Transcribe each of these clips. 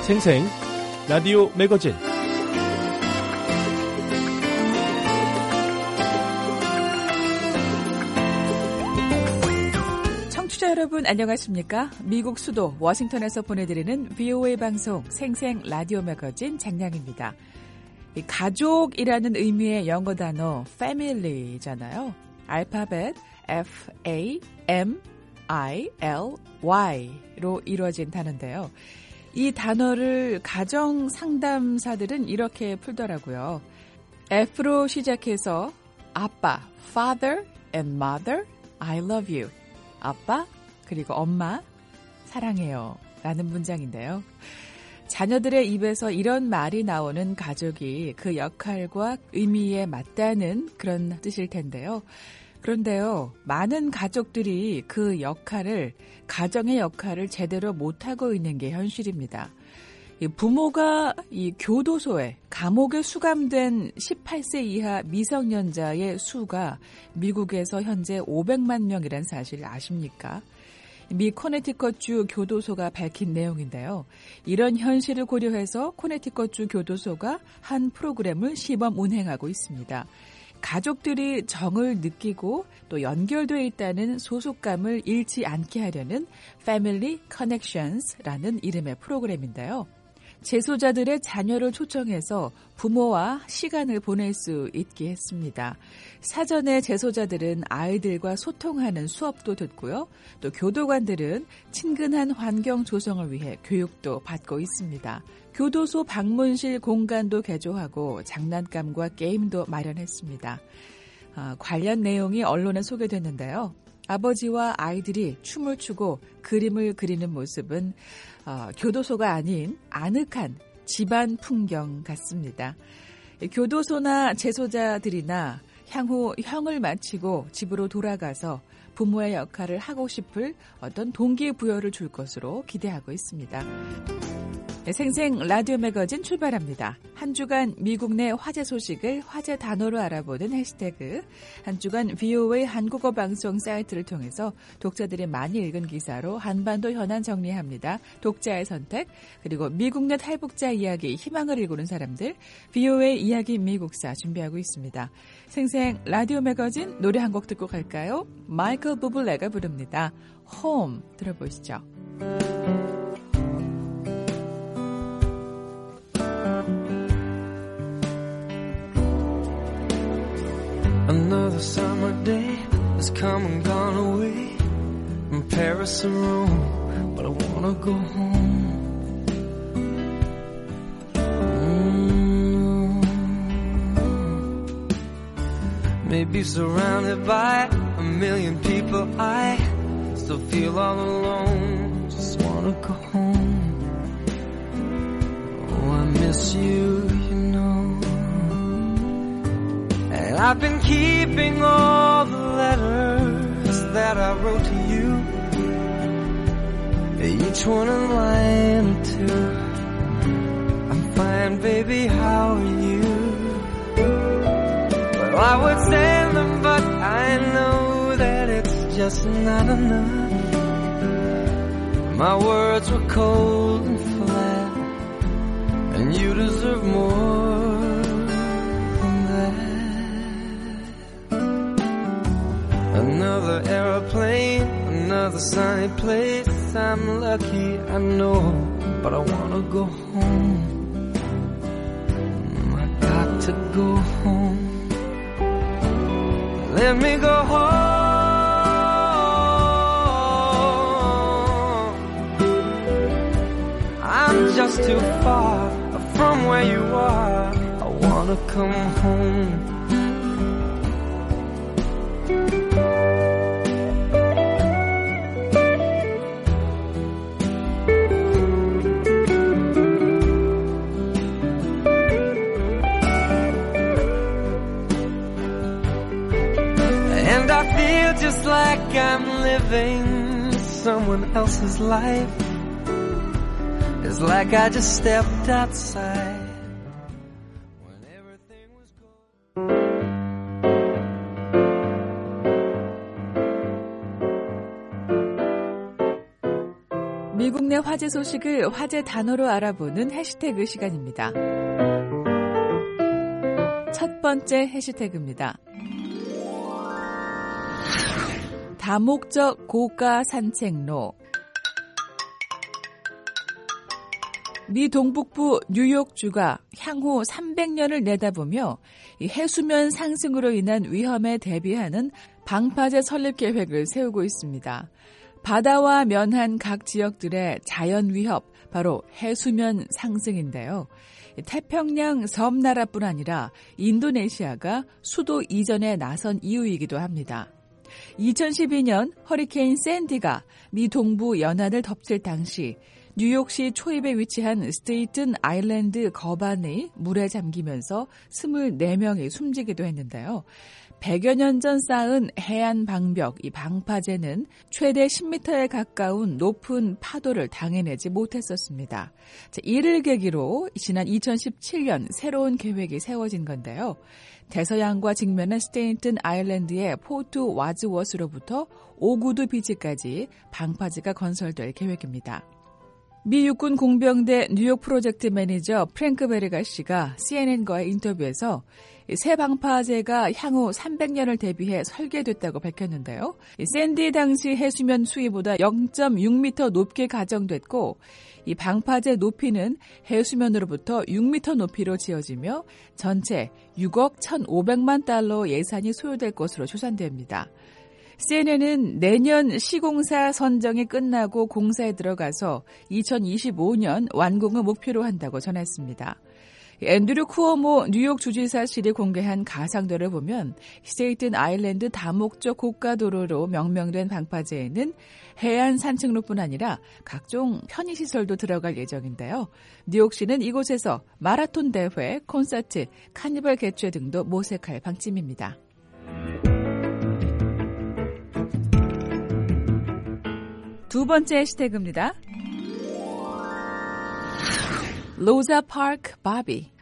생생 라디오 매거진 청취자 여러분 안녕하십니까? 미국 수도 워싱턴에서 보내드리는 VOA 방송 생생 라디오 매거진 장량입니다. 가족이라는 의미의 영어 단어 family잖아요. 알파벳 F-A-M-I-L-Y로 이루어진 단어인데요. 이 단어를 가정 상담사들은 이렇게 풀더라고요. F로 시작해서 아빠, father and mother, I love you. 아빠, 그리고 엄마, 사랑해요. 라는 문장인데요. 자녀들의 입에서 이런 말이 나오는 가족이 그 역할과 의미에 맞다는 그런 뜻일 텐데요. 그런데요, 많은 가족들이 그 역할을, 가정의 역할을 제대로 못하고 있는 게 현실입니다. 부모가 이 교도소에, 감옥에 수감된 18세 이하 미성년자의 수가 미국에서 현재 500만 명이란 사실 아십니까? 미 코네티컷주 교도소가 밝힌 내용인데요. 이런 현실을 고려해서 코네티컷주 교도소가 한 프로그램을 시범 운행하고 있습니다. 가족들이 정을 느끼고 또 연결되어 있다는 소속감을 잃지 않게 하려는 Family Connections라는 이름의 프로그램인데요. 재소자들의 자녀를 초청해서 부모와 시간을 보낼 수 있게 했습니다. 사전에 재소자들은 아이들과 소통하는 수업도 듣고요. 또 교도관들은 친근한 환경 조성을 위해 교육도 받고 있습니다. 교도소 방문실 공간도 개조하고 장난감과 게임도 마련했습니다. 관련 내용이 언론에 소개됐는데요. 아버지와 아이들이 춤을 추고 그림을 그리는 모습은 교도소가 아닌 아늑한 집안 풍경 같습니다. 교도소나 재소자들이나 향후 형을 마치고 집으로 돌아가서 부모의 역할을 하고 싶을 어떤 동기부여를 줄 것으로 기대하고 있습니다. 생생 라디오 매거진 출발합니다. 한 주간 미국 내 화제 소식을 화제 단어로 알아보는 해시태그, 한 주간 VOA 한국어 방송 사이트를 통해서 독자들이 많이 읽은 기사로 한반도 현안 정리합니다. 독자의 선택, 그리고 미국 내 탈북자 이야기, 희망을 일구는 사람들, VOA 이야기 미국사 준비하고 있습니다. 생생 라디오 매거진 노래 한 곡 듣고 갈까요? 마이클 부블레가 부릅니다. Home 들어보시죠. Another summer day has come and gone away from Paris or Rome, but I wanna go home. Maybe surrounded by a million people, I still feel all alone. Just wanna go home. Oh, I miss you, you know. And I've been keeping all the letters that I wrote to you, each one a line or two. I'm fine, baby, how are you? Well, I would send them, but I know that it's just not enough. My words were cold and flat, and you deserve more than that. Another airplane, another sunny place. I'm lucky, I know, but I wanna go home. I got to go home. Let me go home. I'm just too far from where you are. I wanna come home. And I feel just like I'm living someone else's life. It's like I just stepped outside when everything was good. 미국 내 화제 소식을 화제 단어로 알아보는 해시태그 시간입니다. 첫 번째 해시태그입니다. 다목적 고가 산책로. 미 동북부 뉴욕주가 향후 300년을 내다보며 이 해수면 상승으로 인한 위험에 대비하는 방파제 설립 계획을 세우고 있습니다. 바다와 면한 각 지역들의 자연 위협, 바로 해수면 상승인데요. 태평양 섬나라뿐 아니라 인도네시아가 수도 이전에 나선 이유이기도 합니다. 2012년 허리케인 샌디가 미 동부 연안을 덮칠 당시 뉴욕시 초입에 위치한 스테이튼 아일랜드 거반이 물에 잠기면서 24명이 숨지기도 했는데요. 100여 년 전 쌓은 해안 방벽, 이 방파제는 최대 10m에 가까운 높은 파도를 당해내지 못했었습니다. 이를 계기로 지난 2017년 새로운 계획이 세워진 건데요. 대서양과 직면한 스테이튼 아일랜드의 포트 와즈워스로부터 오구두 비치까지 방파제가 건설될 계획입니다. 미 육군 공병대 뉴욕 프로젝트 매니저 프랭크 베르가 씨가 CNN과의 인터뷰에서 새 방파제가 향후 300년을 대비해 설계됐다고 밝혔는데요. 샌디 당시 해수면 수위보다 0.6m 높게 가정됐고 이 방파제 높이는 해수면으로부터 6m 높이로 지어지며 전체 6억 1,500만 달러 예산이 소요될 것으로 추산됩니다. CNN은 내년 시공사 선정이 끝나고 공사에 들어가서 2025년 완공을 목표로 한다고 전했습니다. 앤드류 쿠오모 뉴욕 주지사실이 공개한 가상도를 보면 스테이튼 아일랜드 다목적 고가도로로 명명된 방파제에는 해안 산책로뿐 아니라 각종 편의시설도 들어갈 예정인데요. 뉴욕시는 이곳에서 마라톤 대회, 콘서트, 카니발 개최 등도 모색할 방침입니다. 두 번째 해시태그입니다. 로자 파크 바비.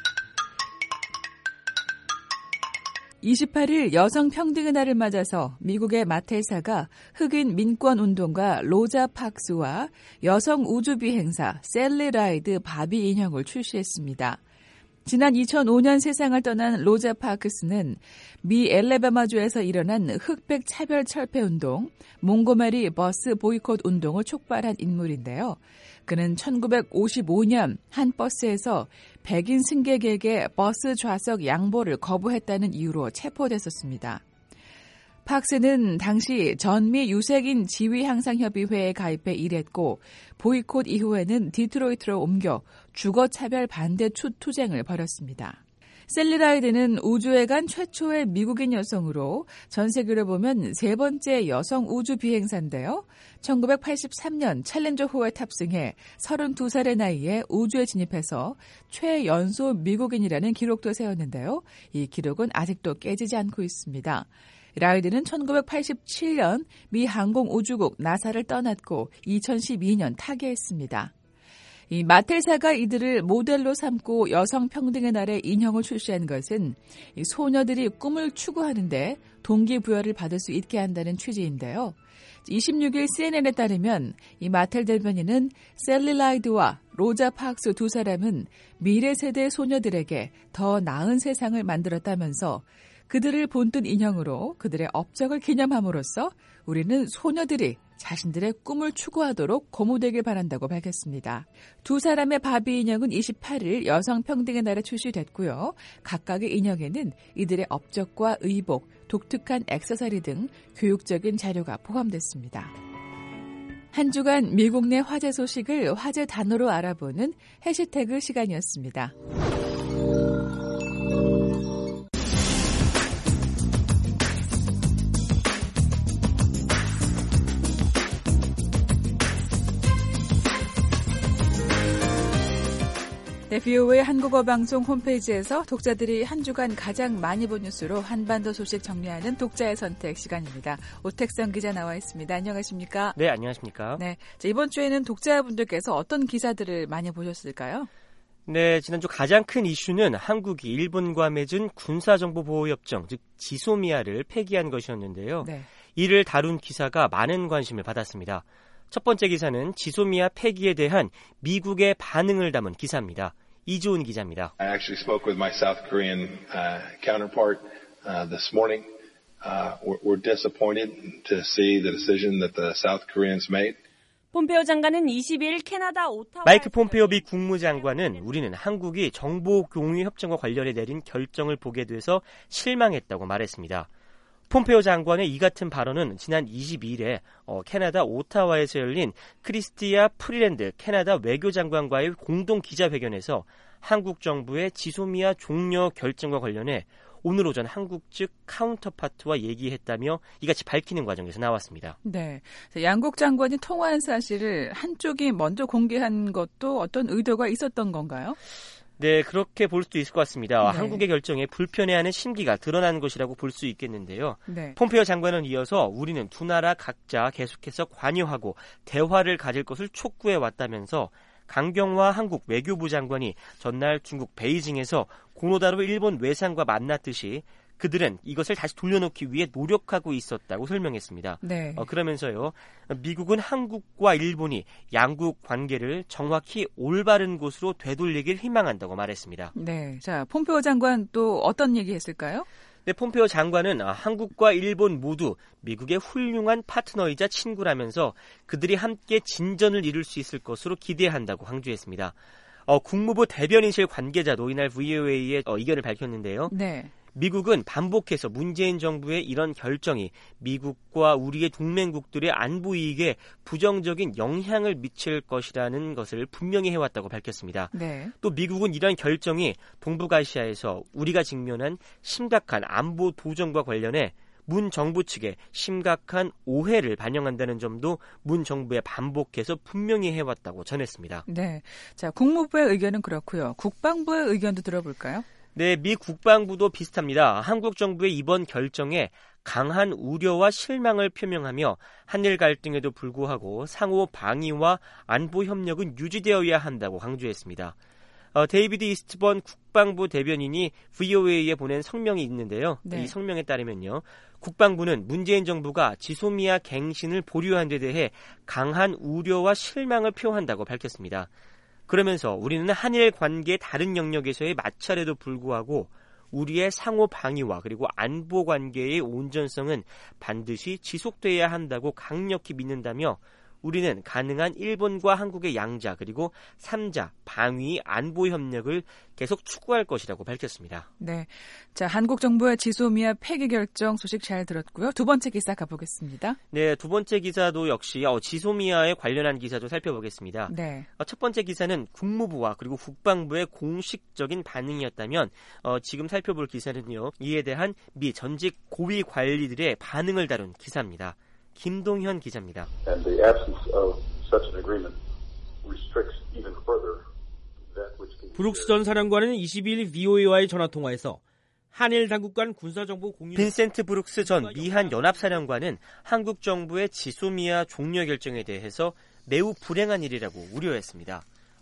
28일 여성 평등의 날을 맞아서 미국의 마텔사가 흑인 민권운동가 로자 파크스와 여성 우주비행사 셀리 라이드 바비 인형을 출시했습니다. 지난 2005년 세상을 떠난 로자 파크스는 미 엘레바마주에서 일어난 흑백 차별 철폐 운동, 몽고메리 버스 보이콧 운동을 촉발한 인물인데요. 그는 1955년 한 버스에서 백인 승객에게 버스 좌석 양보를 거부했다는 이유로 체포됐었습니다. 팍스는 당시 전미 유색인 지위향상협의회에 가입해 일했고 보이콧 이후에는 디트로이트로 옮겨 주거차별 반대 투쟁을 벌였습니다. 셀리 라이드는 우주에 간 최초의 미국인 여성으로 전 세계로 보면 세 번째 여성 우주 비행사인데요. 1983년 챌린저호에 탑승해 32살의 나이에 우주에 진입해서 최연소 미국인이라는 기록도 세웠는데요. 이 기록은 아직도 깨지지 않고 있습니다. 라이드는 1987년 미 항공우주국 나사를 떠났고 2012년 타계했습니다. 이 마텔사가 이들을 모델로 삼고 여성평등의 날에 인형을 출시한 것은 이 소녀들이 꿈을 추구하는데 동기부여를 받을 수 있게 한다는 취지인데요. 26일 CNN에 따르면 이 마텔 대변인은 셀리 라이드와 로자 파크스 두 사람은 미래 세대 소녀들에게 더 나은 세상을 만들었다면서 그들을 본뜬 인형으로 그들의 업적을 기념함으로써 우리는 소녀들이 자신들의 꿈을 추구하도록 고무되길 바란다고 밝혔습니다. 두 사람의 바비 인형은 28일 여성평등의 날에 출시됐고요. 각각의 인형에는 이들의 업적과 의복, 독특한 액세서리 등 교육적인 자료가 포함됐습니다. 한 주간 미국 내 화제 소식을 화제 단어로 알아보는 해시태그 시간이었습니다. 네, VOA 한국어 방송 홈페이지에서 독자들이 한 주간 가장 많이 본 뉴스로 한반도 소식 정리하는 독자의 선택 시간입니다. 오택성 기자 나와 있습니다. 안녕하십니까? 네, 안녕하십니까? 네, 자, 이번 주에는 독자분들께서 어떤 기사들을 많이 보셨을까요? 네, 지난주 가장 큰 이슈는 한국이 일본과 맺은 군사정보보호협정, 즉 지소미아를 폐기한 것이었는데요. 네. 이를 다룬 기사가 많은 관심을 받았습니다. 첫 번째 기사는 지소미아 폐기에 대한 미국의 반응을 담은 기사입니다. 이주은 기자입니다. I actually spoke with my South Korean counterpart this morning. We're disappointed to see the decision that the South Koreans made. 폼페오 장관은 22일 캐나다 오타와 마이크 폼페오 미 국무장관은 우리는 한국이 정보 공유 협정과 관련해 내린 결정을 보게 돼서 실망했다고 말했습니다. 폼페오 장관의 이 같은 발언은 지난 22일에 캐나다 오타와에서 열린 크리스티아 프리랜드 캐나다 외교장관과의 공동 기자회견에서 한국 정부의 지소미아 종료 결정과 관련해 오늘 오전 한국 측 카운터파트와 얘기했다며 이같이 밝히는 과정에서 나왔습니다. 네, 양국 장관이 통화한 사실을 한쪽이 먼저 공개한 것도 어떤 의도가 있었던 건가요? 네, 그렇게 볼 수도 있을 것 같습니다. 네. 한국의 결정에 불편해하는 심기가 드러난 것이라고 볼 수 있겠는데요. 네. 폼페오 장관은 이어서 우리는 두 나라 각자 계속해서 관여하고 대화를 가질 것을 촉구해 왔다면서 강경화 한국 외교부 장관이 전날 중국 베이징에서 고노다로 일본 외상과 만났듯이 그들은 이것을 다시 돌려놓기 위해 노력하고 있었다고 설명했습니다. 네. 그러면서요, 미국은 한국과 일본이 양국 관계를 정확히 올바른 곳으로 되돌리길 희망한다고 말했습니다. 네. 자, 폼페오 장관 또 어떤 얘기 했을까요? 네, 폼페오 장관은 한국과 일본 모두 미국의 훌륭한 파트너이자 친구라면서 그들이 함께 진전을 이룰 수 있을 것으로 기대한다고 강조했습니다. 국무부 대변인실 관계자도 이날 VOA에 의견을 밝혔는데요. 네. 미국은 반복해서 문재인 정부의 이런 결정이 미국과 우리의 동맹국들의 안보 이익에 부정적인 영향을 미칠 것이라는 것을 분명히 해왔다고 밝혔습니다. 네. 또 미국은 이런 결정이 동북아시아에서 우리가 직면한 심각한 안보 도전과 관련해 문 정부 측에 심각한 오해를 반영한다는 점도 문 정부에 반복해서 분명히 해왔다고 전했습니다. 네. 자, 국무부의 의견은 그렇고요. 국방부의 의견도 들어볼까요? 네, 미 국방부도 비슷합니다. 한국 정부의 이번 결정에 강한 우려와 실망을 표명하며 한일 갈등에도 불구하고 상호 방위와 안보 협력은 유지되어야 한다고 강조했습니다. 데이비드 이스트번 국방부 대변인이 VOA에 보낸 성명이 있는데요. 네. 이 성명에 따르면요. 국방부는 문재인 정부가 지소미아 갱신을 보류한 데 대해 강한 우려와 실망을 표한다고 밝혔습니다. 그러면서 우리는 한일 관계의 다른 영역에서의 마찰에도 불구하고 우리의 상호 방위와 그리고 안보 관계의 온전성은 반드시 지속돼야 한다고 강력히 믿는다며 우리는 가능한 일본과 한국의 양자 그리고 3자 방위 안보 협력을 계속 추구할 것이라고 밝혔습니다. 네. 자, 한국 정부의 지소미아 폐기 결정 소식 잘 들었고요. 두 번째 기사 가보겠습니다. 네, 두 번째 기사도 역시 지소미아에 관련한 기사도 살펴보겠습니다. 네. 첫 번째 기사는 국무부와 그리고 국방부의 공식적인 반응이었다면 지금 살펴볼 기사는요. 이에 대한 미 전직 고위 관리들의 반응을 다룬 기사입니다. 김동현 기자입니다. And the absence of such an agreement restricts even further that which can be 브룩스 전 사령관은 22일 VOA와의 전화통화에서 한일 당국 간 군사정보 공유 빈센트 브룩스 전 미한 연합사령관은 한국 정부의 지소미아 종료 결정에 대해서 매우 불행한 일이라고 우려했습니다.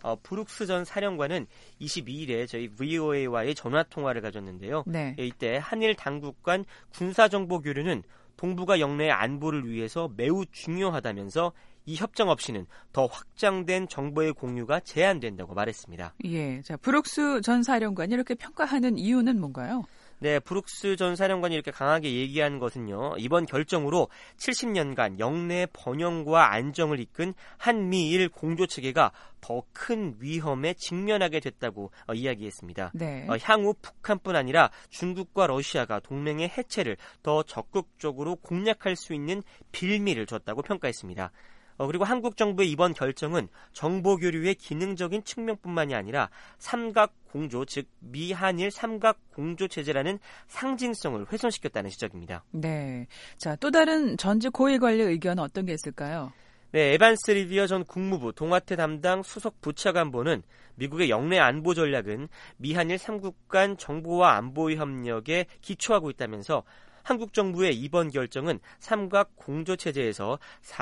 브룩스 전 사령관은 22일에 저희 VOA와의 전화통화를 가졌는데요. 네. 이때 한일 당국 간 군사정보 교류는 동북아 영내의 안보를 위해서 매우 중요하다면서 이 협정 없이는 더 확장된 정보의 공유가 제한된다고 말했습니다. 예. 자, 브룩스 전 사령관이 이렇게 평가하는 이유는 뭔가요? 네, 브룩스 전 사령관이 이렇게 강하게 얘기한 것은요. 이번 결정으로 70년간 영내 번영과 안정을 이끈 한미일 공조체계가 더 큰 위험에 직면하게 됐다고 이야기했습니다. 네. 향후 북한뿐 아니라 중국과 러시아가 동맹의 해체를 더 적극적으로 공략할 수 있는 빌미를 줬다고 평가했습니다. 그리고 한국 정부의 이번 결정은 정보 교류의 기능적인 측면뿐만이 아니라 삼각 공조, 즉 미한일 삼각 공조 체제라는 상징성을 훼손시켰다는 지적입니다. 네. 자, 또 다른 전직 고위 관리 의견은 어떤 게 있을까요? 네, 에반스 리디어 전 국무부 동아태 담당 수석 부차관보는 미국의 영내 안보 전략은 미한일 3국 간 정보와 안보 협력에 기초하고 있다면서 한국 정부의 이번 결정은 삼각 공조 체제에서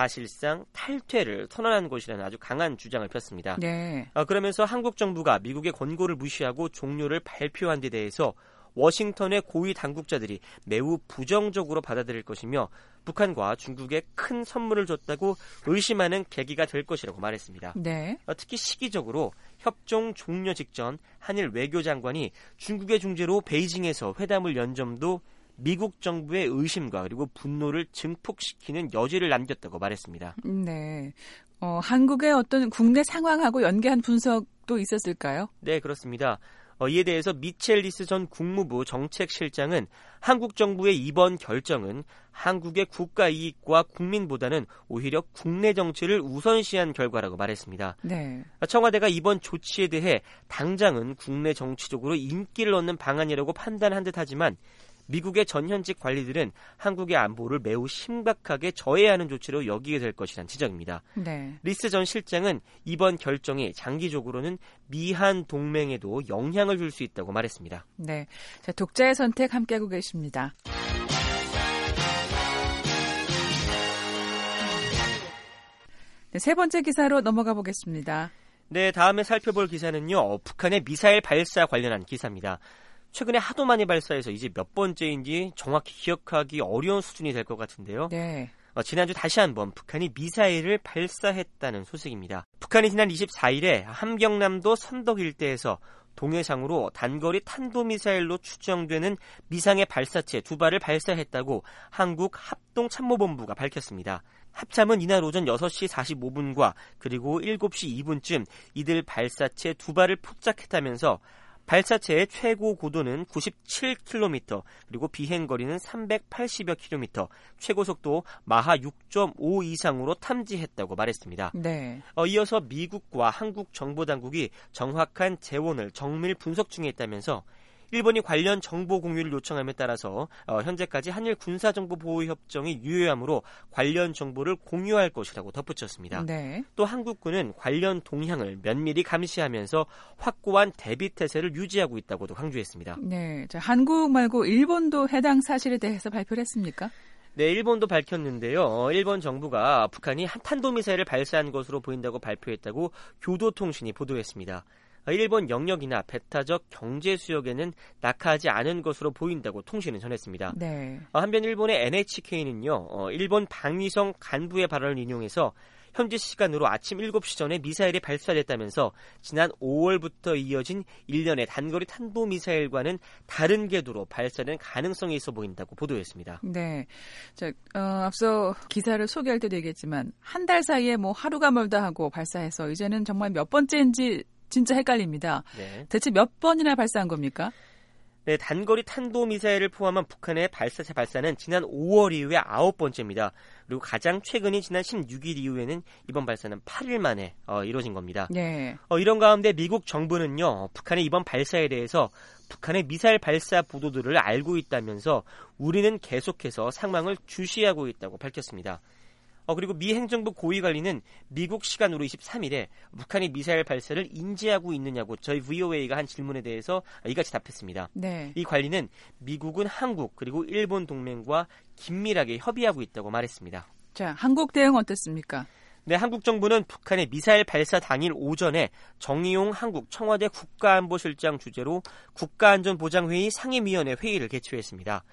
사실상 탈퇴를 선언한 것이라는 아주 강한 주장을 폈습니다. 네. 그러면서 한국 정부가 미국의 권고를 무시하고 종료를 발표한 데 대해서 워싱턴의 고위 당국자들이 매우 부정적으로 받아들일 것이며 북한과 중국에 큰 선물을 줬다고 의심하는 계기가 될 것이라고 말했습니다. 네. 특히 시기적으로 협정 종료 직전 한일 외교장관이 중국의 중재로 베이징에서 회담을 연 점도 미국 정부의 의심과 그리고 분노를 증폭시키는 여지를 남겼다고 말했습니다. 네. 한국의 어떤 국내 상황하고 연계한 분석도 있었을까요? 네, 그렇습니다. 이에 대해서 미첼리스 전 국무부 정책실장은 한국 정부의 이번 결정은 한국의 국가 이익과 국민보다는 오히려 국내 정치를 우선시한 결과라고 말했습니다. 네. 청와대가 이번 조치에 대해 당장은 국내 정치적으로 인기를 얻는 방안이라고 판단한 듯하지만 미국의 전현직 관리들은 한국의 안보를 매우 심각하게 저해하는 조치로 여기게 될 것이란 지적입니다. 네. 리스 전 실장은 이번 결정이 장기적으로는 미한 동맹에도 영향을 줄 수 있다고 말했습니다. 네, 자, 독자의 선택 함께하고 계십니다. 네, 세 번째 기사로 넘어가 보겠습니다. 네, 다음에 살펴볼 기사는요. 북한의 미사일 발사 관련한 기사입니다. 최근에 하도 많이 발사해서 이제 몇 번째인지 정확히 기억하기 어려운 수준이 될 것 같은데요. 네. 지난주 다시 한번 북한이 미사일을 발사했다는 소식입니다. 북한이 지난 24일에 함경남도 선덕 일대에서 동해상으로 단거리 탄도미사일로 추정되는 미상의 발사체 2발을 발사했다고 한국 합동참모본부가 밝혔습니다. 합참은 이날 오전 6시 45분과 그리고 7시 2분쯤 이들 발사체 2발을 포착했다면서 발사체의 최고 고도는 97km, 그리고 비행거리는 380여 km, 최고 속도 마하 6.5 이상으로 탐지했다고 말했습니다. 네. 이어서 미국과 한국 정보당국이 정확한 재원을 정밀 분석 중에 있다면서 일본이 관련 정보 공유를 요청함에 따라서 현재까지 한일 군사정보보호협정이 유효하므로 관련 정보를 공유할 것이라고 덧붙였습니다. 네. 또 한국군은 관련 동향을 면밀히 감시하면서 확고한 대비태세를 유지하고 있다고도 강조했습니다. 네, 자, 한국 말고 일본도 해당 사실에 대해서 발표를 했습니까? 네, 일본도 밝혔는데요. 일본 정부가 북한이 탄도미사일을 발사한 것으로 보인다고 발표했다고 교도통신이 보도했습니다. 일본 영역이나 배타적 경제 수역에는 낙하하지 않은 것으로 보인다고 통신은 전했습니다. 네. 한편 일본의 NHK는요. 일본 방위성 간부의 발언을 인용해서 현지 시간으로 아침 7시 전에 미사일이 발사됐다면서 지난 5월부터 이어진 일련의 단거리 탄도미사일과는 다른 궤도로 발사된 가능성이 있어 보인다고 보도했습니다. 네. 자, 앞서 기사를 소개할 때도 얘기했지만 한 달 사이에 뭐 하루가 멀다 하고 발사해서 이제는 정말 몇 번째인지 진짜 헷갈립니다. 네. 대체 몇 번이나 발사한 겁니까? 네, 단거리 탄도미사일을 포함한 북한의 발사체 발사는 지난 5월 이후에 9번째입니다. 그리고 가장 최근인 지난 16일 이후에는 이번 발사는 8일 만에 이루어진 겁니다. 네. 이런 가운데 미국 정부는요, 북한의 이번 발사에 대해서 북한의 미사일 발사 보도들을 알고 있다면서 우리는 계속해서 상황을 주시하고 있다고 밝혔습니다. 그리고 미 행정부 고위관리는 미국 시간으로 23일에 북한이 미사일 발사를 인지하고 있느냐고 저희 VOA가 한 질문에 대해서 이같이 답했습니다. 네. 이 관리는 미국은 한국 그리고 일본 동맹과 긴밀하게 협의하고 있다고 말했습니다. 자, 한국 대응 어땠습니까? 네, 한국 정부는 북한의 미사일 발사 당일 오전에 정의용 한국 청와대 국가안보실장 주재로 국가안전보장회의 상임위원회 회의를 개최했습니다.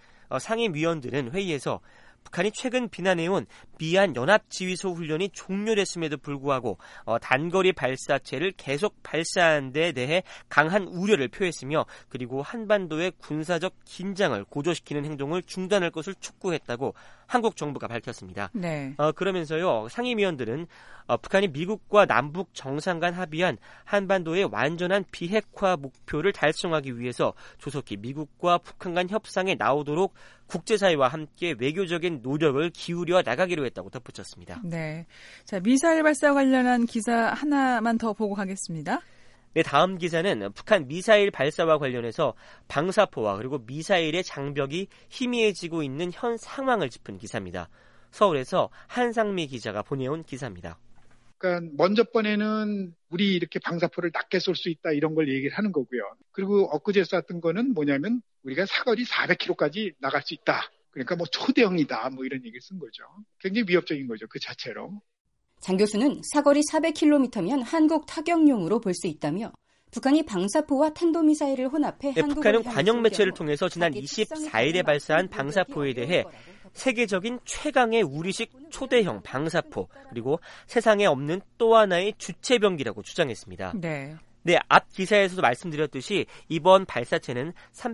상임위원들은 회의에서 북한이 최근 비난해온 미얀 연합지휘소 훈련이 종료됐음에도 불구하고 단거리 발사체를 계속 발사한 데 대해 강한 우려를 표했으며 그리고 한반도의 군사적 긴장을 고조시키는 행동을 중단할 것을 촉구했다고 한국 정부가 밝혔습니다. 네. 그러면서요, 상임위원들은 북한이 미국과 남북 정상 간 합의한 한반도의 완전한 비핵화 목표를 달성하기 위해서 조속히 미국과 북한 간 협상에 나오도록 국제사회와 함께 외교적인 노력을 기울여 나가기로 했다고 덧붙였습니다. 네. 자, 미사일 발사 관련한 기사 하나만 더 보고 가겠습니다. 네, 다음 기사는 북한 미사일 발사와 관련해서 방사포와 그리고 미사일의 장벽이 희미해지고 있는 현 상황을 짚은 기사입니다. 서울에서 한상미 기자가 보내온 기사입니다. 그러니까 먼저 번에는 우리 이렇게 방사포를 낮게 쏠 수 있다 이런 걸 얘기를 하는 거고요. 그리고 엊그제 쐈던 거는 뭐냐면 우리가 사거리 400km까지 나갈 수 있다. 그러니까 뭐 초대형이다 뭐 이런 얘기를 쓴 거죠. 굉장히 위협적인 거죠. 그 자체로. 장 교수는 사거리 400km면 한국 타격용으로 볼 수 있다며 북한이 방사포와 탄도미사일을 혼합해 북한은 관영 매체를 통해서 지난 24일에 발사한 방사포에 대해 세계적인 최강의 우리식 초대형 방사포 그리고 세상에 없는 또 하나의 주체병기라고 주장했습니다. 네. 네, 앞 기사에서도 말씀드렸듯이 이번 발사체는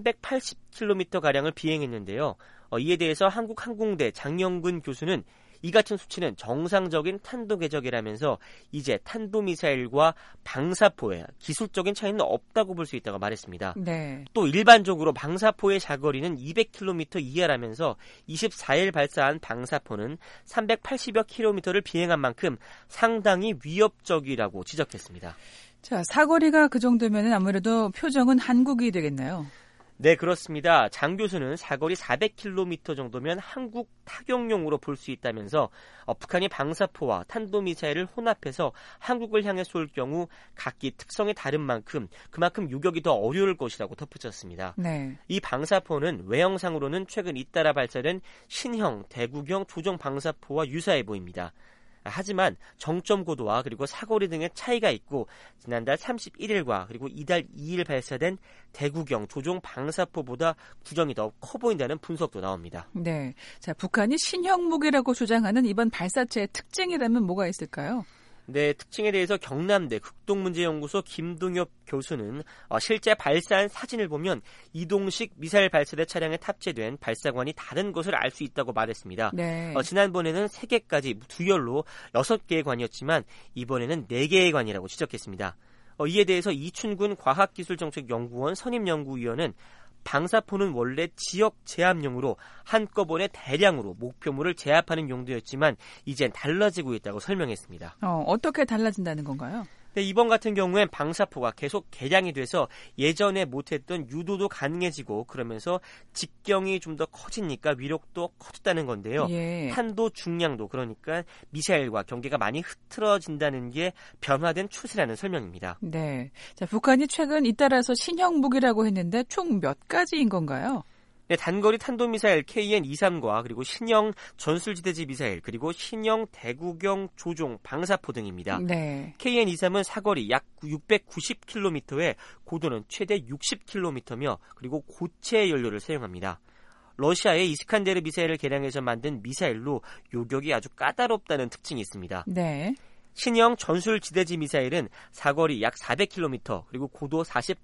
380km가량을 비행했는데요. 이에 대해서 한국항공대 장영근 교수는 이 같은 수치는 정상적인 탄도 궤적이라면서 이제 탄도미사일과 방사포의 기술적인 차이는 없다고 볼 수 있다고 말했습니다. 네. 또 일반적으로 방사포의 자거리는 200km 이하라면서 24일 발사한 방사포는 380여 킬로미터를 비행한 만큼 상당히 위협적이라고 지적했습니다. 자, 사거리가 그 정도면 아무래도 표정은 한국이 되겠나요? 네, 그렇습니다. 장 교수는 사거리 400km 정도면 한국 타격용으로 볼 수 있다면서 북한이 방사포와 탄도미사일을 혼합해서 한국을 향해 쏠 경우 각기 특성이 다른 만큼 그만큼 유격이 더 어려울 것이라고 덧붙였습니다. 네. 이 방사포는 외형상으로는 최근 잇따라 발사된 신형 대구경 조종 방사포와 유사해 보입니다. 하지만 정점 고도와 그리고 사거리 등의 차이가 있고 지난달 31일과 그리고 이달 2일 발사된 대구경 조종 방사포보다 구정이 더 커 보인다는 분석도 나옵니다. 네, 자 북한이 신형 무기라고 주장하는 이번 발사체의 특징이라면 뭐가 있을까요? 네, 특징에 대해서 경남대 극동문제연구소 김동엽 교수는 실제 발사한 사진을 보면 이동식 미사일 발사대 차량에 탑재된 발사관이 다른 것을 알 수 있다고 말했습니다. 네. 지난번에는 3개까지 두열로 6개의 관이었지만 이번에는 4개의 관이라고 지적했습니다. 이에 대해서 이춘군 과학기술정책연구원 선임연구위원은 방사포는 원래 지역 제압용으로 한꺼번에 대량으로 목표물을 제압하는 용도였지만 이젠 달라지고 있다고 설명했습니다. 어떻게 달라진다는 건가요? 네, 이번 같은 경우엔 방사포가 계속 개량이 돼서 예전에 못했던 유도도 가능해지고 그러면서 직경이 좀 더 커지니까 위력도 커졌다는 건데요. 예. 탄도 중량도 그러니까 미사일과 경계가 많이 흐트러진다는 게 변화된 추세라는 설명입니다. 네, 자 북한이 최근 잇따라서 신형 무기라고 했는데 총 몇 가지인 건가요? 네, 단거리 탄도미사일 KN-23과 그리고 신형 전술지대지 미사일 그리고 신형 대구경 조종 방사포 등입니다. 네. KN-23은 사거리 약 690km에 고도는 최대 60km며 그리고 고체 연료를 사용합니다. 러시아의 이스칸데르 미사일을 개량해서 만든 미사일로 요격이 아주 까다롭다는 특징이 있습니다. 네. 신형 전술지대지 미사일은 사거리 약 400km 그리고 고도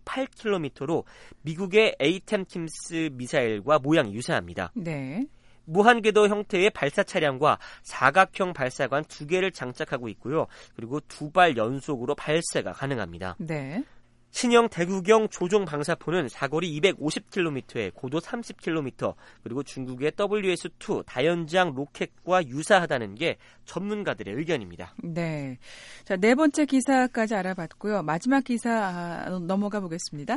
48km로 미국의 에이템킴스 미사일과 모양이 유사합니다. 네. 무한궤도 형태의 발사 차량과 사각형 발사관 2개를 장착하고 있고요. 그리고 2발 연속으로 발사가 가능합니다. 네. 신형 대구경 조종 방사포는 사거리 250km에 고도 30km 그리고 중국의 WS-2 다연장 로켓과 유사하다는 게 전문가들의 의견입니다. 네, 자, 네 번째 기사까지 알아봤고요. 마지막 기사 넘어가 보겠습니다.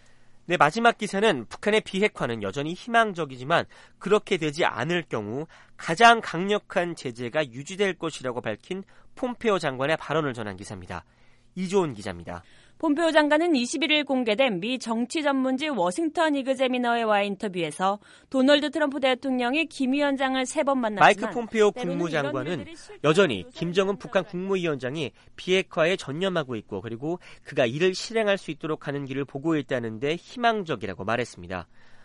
네, 마지막 기사는 북한의 비핵화는 여전히 희망적이지만 그렇게 되지 않을 경우 가장 강력한 제재가 유지될 것이라고 밝힌 폼페오 장관의 발언을 전한 기사입니다. 이조은 기자입니다. 폼페오 장관은 21일 공개된 미 정치 전문지 워싱턴 이그제미너와의 인터뷰에서 도널드 트럼프 대통령이 김 위원장을 3번 만났지만 마이크 폼페오 국무장관은 여전히 김정은 북한 국무위원장이 비핵화에 전념하고 있고 그리고 그가 이를 실행할 수 있도록 하는 길을 보고 있다는데 희망적이라고 말했습니다.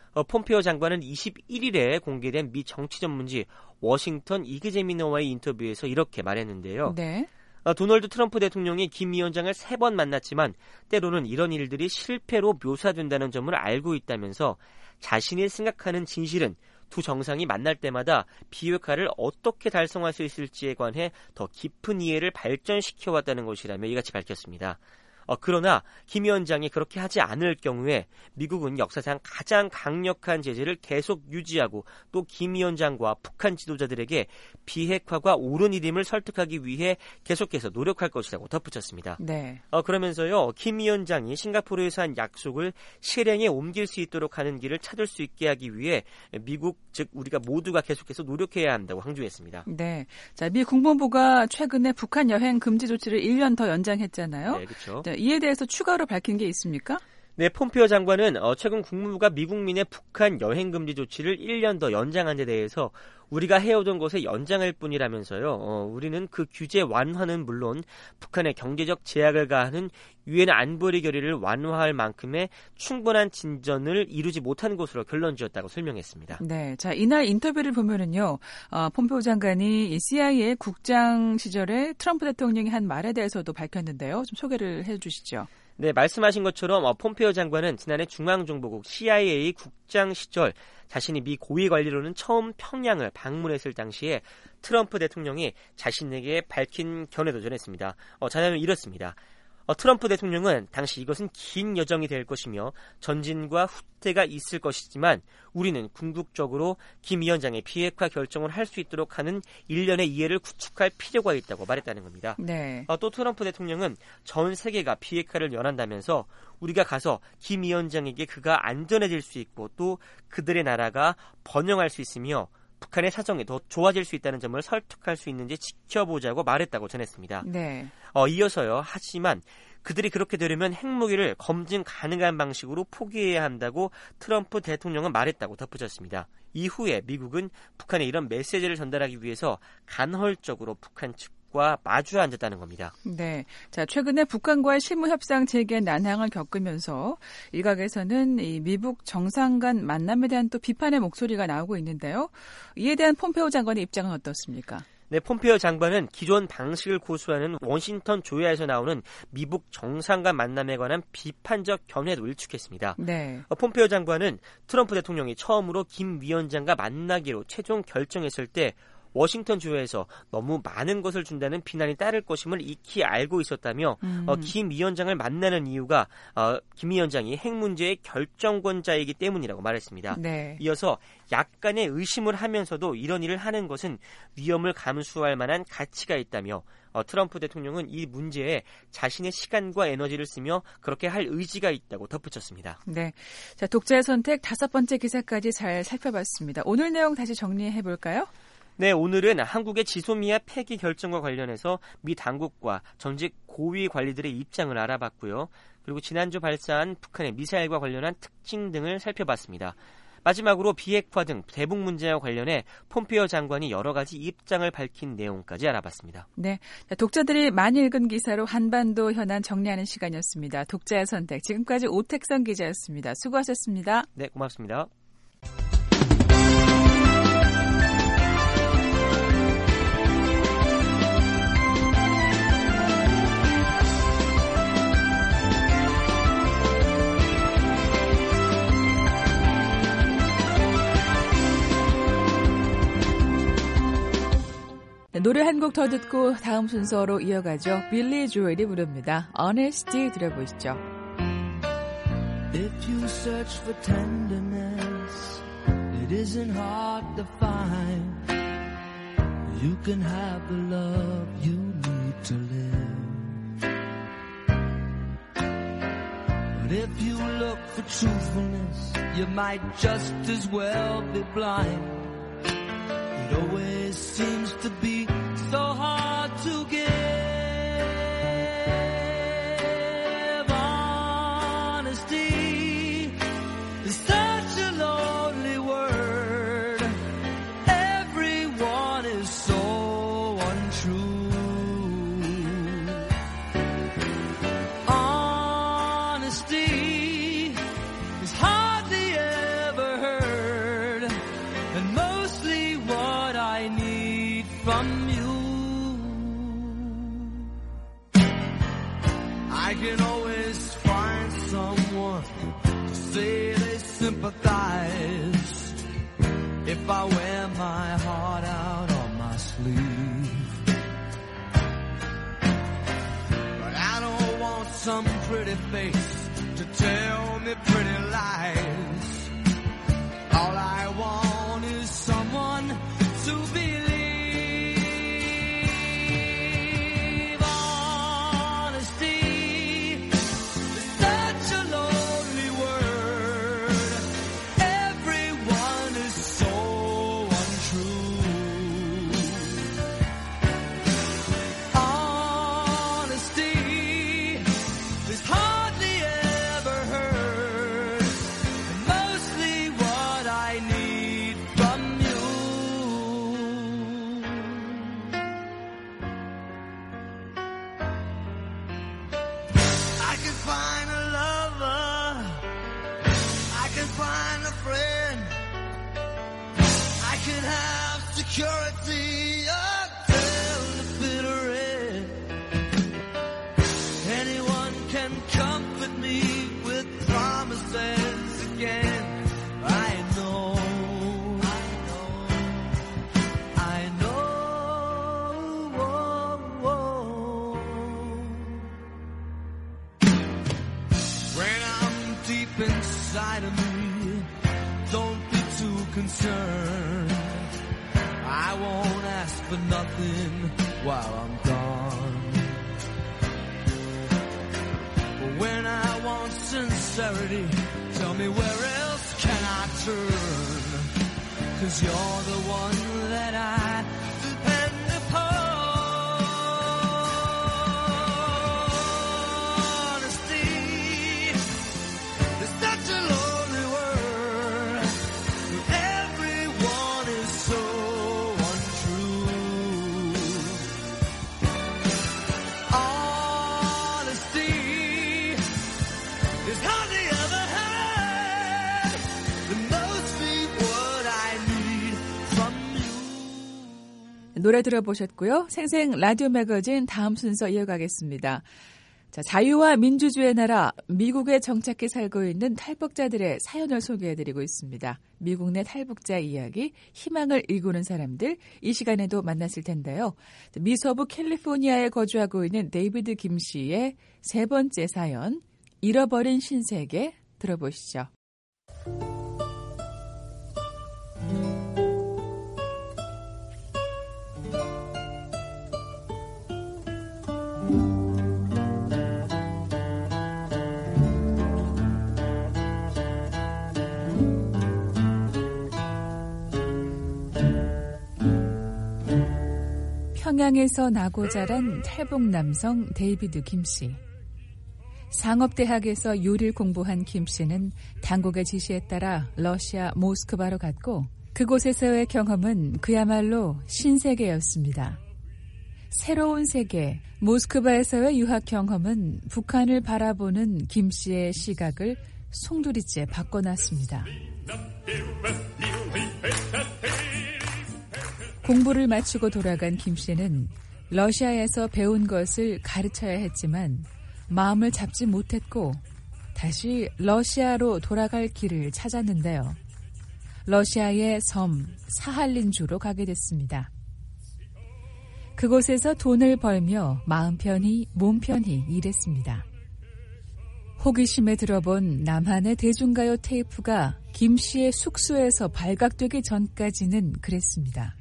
폼페오 장관은 21일에 공개된 미 정치 전문지 워싱턴 이그제미너와의 인터뷰에서 이렇게 말했는데요. 네. 도널드 트럼프 대통령이 김 위원장을 3번 만났지만 때로는 이런 일들이 실패로 묘사된다는 점을 알고 있다면서 자신이 생각하는 진실은 두 정상이 만날 때마다 비핵화를 어떻게 달성할 수 있을지에 관해 더 깊은 이해를 발전시켜왔다는 것이라며 이같이 밝혔습니다. 그러나 김 위원장이 그렇게 하지 않을 경우에 미국은 역사상 가장 강력한 제재를 계속 유지하고 또 김 위원장과 북한 지도자들에게 비핵화가 옳은 일임을 설득하기 위해 계속해서 노력할 것이라고 덧붙였습니다. 네. 그러면서요, 김 위원장이 싱가포르에서 한 약속을 실행에 옮길 수 있도록 하는 길을 찾을 수 있게 하기 위해 미국, 즉 우리가 모두가 계속해서 노력해야 한다고 강조했습니다. 네. 자, 미 국무부가 최근에 북한 여행 금지 조치를 1년 더 연장했잖아요. 네, 그렇죠. 이에 대해서 추가로 밝힌 게 있습니까? 네, 폼페오 장관은 최근 국무부가 미국민의 북한 여행 금지 조치를 1년 더 연장한 데 대해서 우리가 해오던 것의 연장일 뿐이라면서요. 우리는 그 규제 완화는 물론 북한의 경제적 제약을 가하는 유엔 안보리 결의를 완화할 만큼의 충분한 진전을 이루지 못한 것으로 결론지었다고 설명했습니다. 네, 자 이날 인터뷰를 보면은요, 폼페오 장관이 CIA 국장 시절에 트럼프 대통령이 한 말에 대해서도 밝혔는데요. 좀 소개를 해주시죠. 네, 말씀하신 것처럼 폼페오 장관은 지난해 중앙정보국 CIA 국장 시절 자신이 미 고위 관리로는 처음 평양을 방문했을 당시에 트럼프 대통령이 자신에게 밝힌 견해도 전했습니다. 자료는 이렇습니다. 트럼프 대통령은 당시 이것은 긴 여정이 될 것이며 전진과 후퇴가 있을 것이지만 우리는 궁극적으로 김 위원장의 비핵화 결정을 할 수 있도록 하는 일련의 이해를 구축할 필요가 있다고 말했다는 겁니다. 네. 또 트럼프 대통령은 전 세계가 비핵화를 원한다면서 우리가 가서 김 위원장에게 그가 안전해질 수 있고 또 그들의 나라가 번영할 수 있으며 북한의 사정이 더 좋아질 수 있다는 점을 설득할 수 있는지 지켜보자고 말했다고 전했습니다. 네. 이어서요. 하지만 그들이 그렇게 되려면 핵무기를 검증 가능한 방식으로 포기해야 한다고 트럼프 대통령은 말했다고 덧붙였습니다. 이후에 미국은 북한에 이런 메시지를 전달하기 위해서 간헐적으로 북한 측과 마주 앉았다는 겁니다. 네, 자 최근에 북한과의 실무 협상 재개 난항을 겪으면서 일각에서는 이 미국 정상 간 만남에 대한 또 비판의 목소리가 나오고 있는데요. 이에 대한 폼페오 장관의 입장은 어떻습니까? 네, 폼페오 장관은 기존 방식을 고수하는 워싱턴 조야에서 나오는 미국 정상 간 만남에 관한 비판적 견해도 일축했습니다. 네. 폼페오 장관은 트럼프 대통령이 처음으로 김 위원장과 만나기로 최종 결정했을 때 워싱턴 주에서 너무 많은 것을 준다는 비난이 따를 것임을 익히 알고 있었다며 김 위원장을 만나는 이유가 김 위원장이 핵 문제의 결정권자이기 때문이라고 말했습니다. 네. 이어서 약간의 의심을 하면서도 이런 일을 하는 것은 위험을 감수할 만한 가치가 있다며 트럼프 대통령은 이 문제에 자신의 시간과 에너지를 쓰며 그렇게 할 의지가 있다고 덧붙였습니다. 네, 자 독자의 선택 5번째 기사까지 잘 살펴봤습니다. 오늘 내용 다시 정리해 볼까요? 네, 오늘은 한국의 지소미아 폐기 결정과 관련해서 미 당국과 전직 고위 관리들의 입장을 알아봤고요. 그리고 지난주 발사한 북한의 미사일과 관련한 특징 등을 살펴봤습니다. 마지막으로 비핵화 등 대북 문제와 관련해 폼페오 장관이 여러 가지 입장을 밝힌 내용까지 알아봤습니다. 네, 독자들이 많이 읽은 기사로 한반도 현안 정리하는 시간이었습니다. 독자의 선택, 지금까지 오택선 기자였습니다. 수고하셨습니다. 네, 고맙습니다. 노래 한 곡 더 듣고 다음 순서로 이어가죠. 빌리 조엘이 부릅니다. Honesty 들어보시죠. If you search for tenderness, it isn't hard to find. You can have the love you need to live. But if you look for truthfulness, you might just as well be blind. It always seems to be so hard to give. Honesty is such a lonely word. Everyone is so untrue. Honesty is hardly ever heard, and mostly what I need from you. I can always find someone to say they sympathize if I wear my heart out on my sleeve. But I don't want some pretty face to tell me pretty lies. All I want is someone to believe. Honesty is such a lonely word. Everyone is so untrue. Honesty is hardly ever heard. can have security until the bitter end. Anyone can comfort me with promises again. I know. When I'm deep inside of me, don't be too concerned. I won't ask for nothing while I'm gone. But when I want sincerity, tell me where else can I turn? 'Cause you're the one that I depend upon. Honesty is such a lonely word. Everyone is so untrue. Honesty is hardly ever had. The most be what I need from you. 노래 들어보셨고요. 생생 라디오 매거진 다음 순서 이어가겠습니다. 자, 자유와 민주주의의 나라 미국에 정착해 살고 있는 탈북자들의 사연을 소개해드리고 있습니다. 미국 내 탈북자 이야기, 희망을 일구는 사람들, 이 시간에도 만났을 텐데요. 미서부 캘리포니아에 거주하고 있는 데이비드 김 씨의 세 번째 사연, 잃어버린 신세계 들어보시죠. 평양에서 나고 자란 탈북 남성 데이비드 김 씨. 상업대학에서 요리를 공부한 김 씨는 당국의 지시에 따라 러시아 모스크바로 갔고 그곳에서의 경험은 그야말로 신세계였습니다. 새로운 세계, 모스크바에서의 유학 경험은 북한을 바라보는 김 씨의 시각을 송두리째 바꿔놨습니다. 공부를 마치고 돌아간 김 씨는 러시아에서 배운 것을 가르쳐야 했지만 마음을 잡지 못했고 다시 러시아로 돌아갈 길을 찾았는데요. 러시아의 섬 사할린주로 가게 됐습니다. 그곳에서 돈을 벌며 마음 편히 몸 편히 일했습니다. 호기심에 들어본 남한의 대중가요 테이프가 김 씨의 숙소에서 발각되기 전까지는 그랬습니다.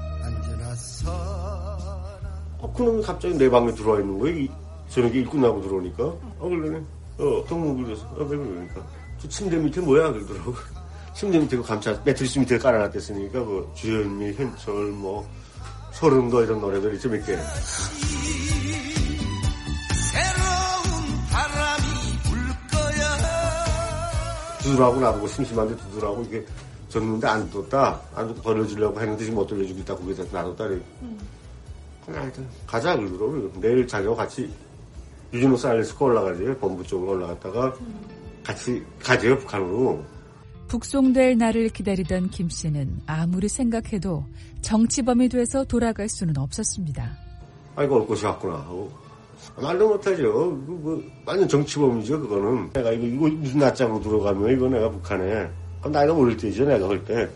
그놈이 갑자기 내 방에 들어와 있는 거야. 저녁에 일 끝나고 들어오니까. 그러네. 경무를 그래서. 왜 그러니까. 저 침대 밑에 뭐야? 그러더라고. 침대 밑에 매트리스 밑에 깔아놨댔으니까, 주현미, 현철, 서른도 이런 노래들 있죠, 몇 개. 두드라고 나보고 심심한데 두드라고 이게 졌는데 안 뒀다. 안 뒀다 돌려주려고 했는데 지금 못 돌려주겠다. 거기다 놔뒀다. 하여튼 가자 그러더라고요. 내일 자기와 같이 유진호 사일리스코 올라가지. 본부 쪽으로 올라갔다가 같이 가재요 북한으로. 북송될 날을 기다리던 김 씨는 아무리 생각해도 정치범이 돼서 돌아갈 수는 없었습니다. 아이고 올 곳이 왔구나 하고. 말도 못하죠. 완전 정치범이죠 그거는. 내가 이거 무슨 낯짝으로 들어가면 이거 내가 북한에. 그럼 나이가 어릴 때죠 내가 할 때.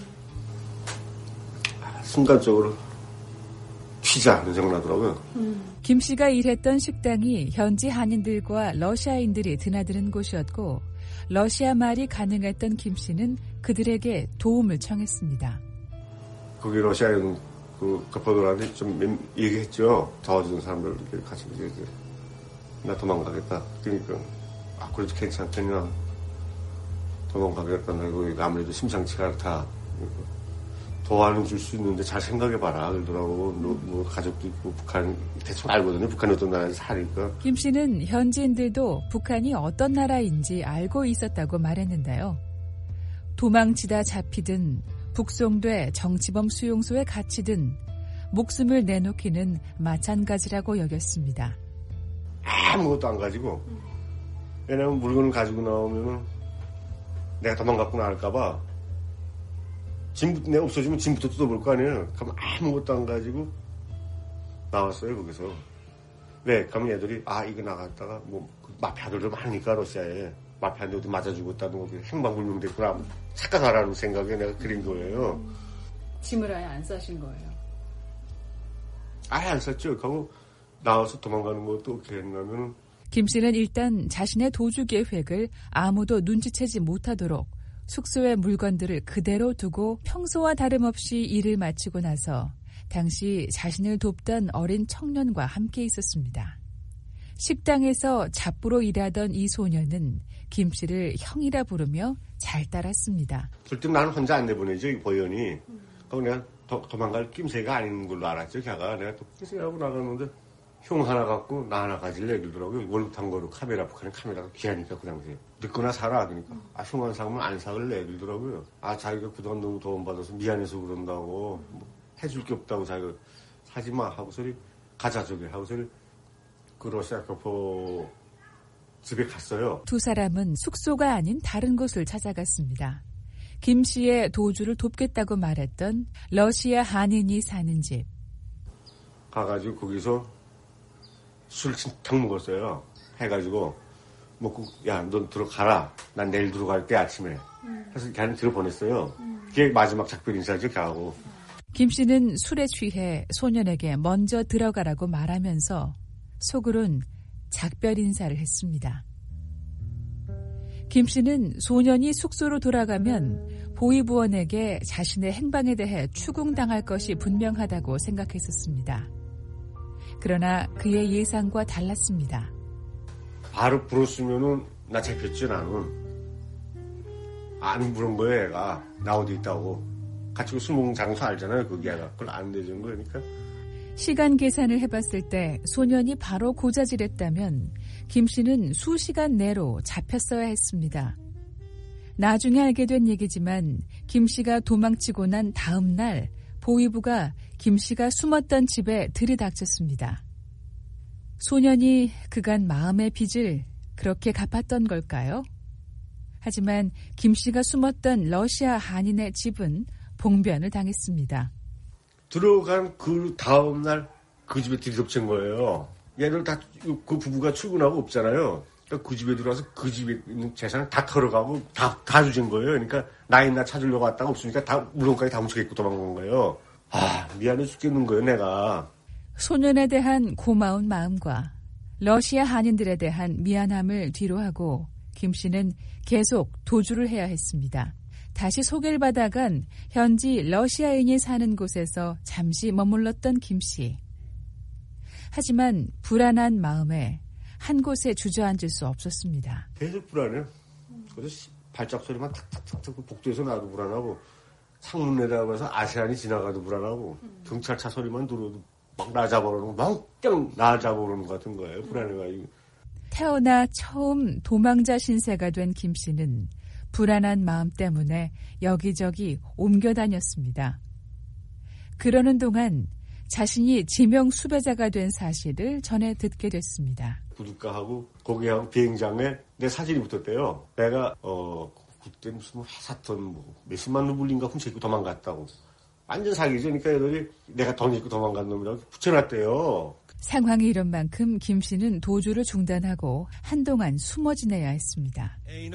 순간적으로 튀자 이런 생각 나더라고요. 김 씨가 일했던 식당이 현지 한인들과 러시아인들이 드나드는 곳이었고 러시아 말이 가능했던 김 씨는 그들에게 도움을 청했습니다. 거기 러시아인 거포들한테 좀 얘기했죠. 도와주는 사람들 같이 나 도망가겠다. 그러니까 그래도 괜찮겠냐. 도망가겠다. 이거 아무래도 심상치가 않다. 도와는 줄 수 있는데 잘 생각해봐라. 그러더라고. 가족도 있고 북한 대충 알거든요. 북한이 어떤 나라에서 사니까. 김 씨는 현지인들도 북한이 어떤 나라인지 알고 있었다고 말했는데요. 도망치다 잡히든 북송돼 정치범 수용소에 갇히든 목숨을 내놓기는 마찬가지라고 여겼습니다. 아무것도 안 가지고. 왜냐면 물건을 가지고 나오면 내가 도망갔구나 할까봐 짐부터 내가 없어지면 짐부터 뜯어볼 거 아니에요. 그럼 아무것도 안 가지고 나왔어요 거기서. 왜? 그러면 애들이 이거 나갔다가 뭐 마피아들도 많으니까 러시아에 마피아들도 맞아 죽었다는 거 행방불명됐구나 착각하라는 생각에 내가 그린 거예요. 짐을 아예 안 싸신 거예요? 아예 안 쌌죠. 그리고 나와서 도망가는 것도 어떻게 했냐면은 김 씨는 일단 자신의 도주 계획을 아무도 눈치채지 못하도록 숙소의 물건들을 그대로 두고 평소와 다름없이 일을 마치고 나서 당시 자신을 돕던 어린 청년과 함께 있었습니다. 식당에서 잡부로 일하던 이 소년은 김 씨를 형이라 부르며 잘 따랐습니다. 절대 나는 혼자 안 내보내죠, 이 보현이. 그럼 내가 도망갈 낌새가 아닌 걸로 알았죠, 걔가. 내가 또 낌새하고 나가는데 형 하나 갖고 나 하나 가질래 이러더라고요. 월급탄 거로 카메라가 귀하니까 그 당시에. 늦거나 사라. 그러니까. 형 안 사면 안 사갈래 이러더라고요. 자기가 그동안 너무 도움받아서 미안해서 그런다고. 뭐 해줄 게 없다고 자기가 사지 마 하고서리 가자 저기 하고서리 그 러시아 교포 집에 갔어요. 두 사람은 숙소가 아닌 다른 곳을 찾아갔습니다. 김 씨의 도주를 돕겠다고 말했던 러시아 한인이 사는 집. 가가지고 거기서 술 진탕 먹었어요. 해가지고 먹고 야 넌 들어가라. 난 내일 들어갈게 아침에. 그래서 걔는 들어보냈어요. 그게 마지막 작별 인사죠 걔하고. 김 씨는 술에 취해 소년에게 먼저 들어가라고 말하면서 속으론 작별 인사를 했습니다. 김 씨는 소년이 숙소로 돌아가면 보위부원에게 자신의 행방에 대해 추궁당할 것이 분명하다고 생각했었습니다. 그러나 그의 예상과 달랐습니다. 바로 불었으면은 나 잡혔지 나는. 안 부른 거예요 애가. 나 어디 있다고. 같이 술 먹는 장소 알잖아요 거기 애가. 그걸 안 내준 거니까. 시간 계산을 해봤을 때 소년이 바로 고자질했다면 김 씨는 수시간 내로 잡혔어야 했습니다. 나중에 알게 된 얘기지만 김 씨가 도망치고 난 다음 날 보위부가 김 씨가 숨었던 집에 들이닥쳤습니다. 소년이 그간 마음의 빚을 그렇게 갚았던 걸까요? 하지만 김 씨가 숨었던 러시아 한인의 집은 봉변을 당했습니다. 들어간 그 다음날 그 집에 들이닥친 거예요. 얘들 다 그 부부가 출근하고 없잖아요. 그러니까 그 집에 들어와서 그 집에 있는 재산을 다 털어가고 다 주진 거예요. 그러니까 나 찾으려고 왔다가 없으니까 다 물건까지 다 훔쳐갖고 도망간 거예요. 미안해 죽겠는 거예요 내가. 소년에 대한 고마운 마음과 러시아 한인들에 대한 미안함을 뒤로하고 김 씨는 계속 도주를 해야 했습니다. 다시 소개를 받아간 현지 러시아인이 사는 곳에서 잠시 머물렀던 김 씨. 하지만 불안한 마음에 한 곳에 주저앉을 수 없었습니다. 계속 불안해요. 그래서 발작 소리만 탁탁탁탁 복도에서 나도 불안하고 창문 내다봐서 아시안이 지나가도 불안하고 경찰차 소리만 들어도 막 나 잡아오는 거 막 나 잡아오는 것 같은 거예요. 불안해가지고. 태어나 처음 도망자 신세가 된 김 씨는 불안한 마음 때문에 여기저기 옮겨 다녔습니다. 그러는 동안 자신이 지명 수배자가 된 사실을 전해 듣게 됐습니다. 구두가하고 거기하고 비행장에 내 사진이 붙었대요. 내가 그때 무슨 회사돈 몇십만 루블인가 훔쳐입고 도망갔다고. 완전 사기죠. 그러니까 애들이 내가 돈 입고 도망간 놈이라고 붙여놨대요. 상황이 이런 만큼 김 씨는 도주를 중단하고 한동안 숨어 지내야 했습니다.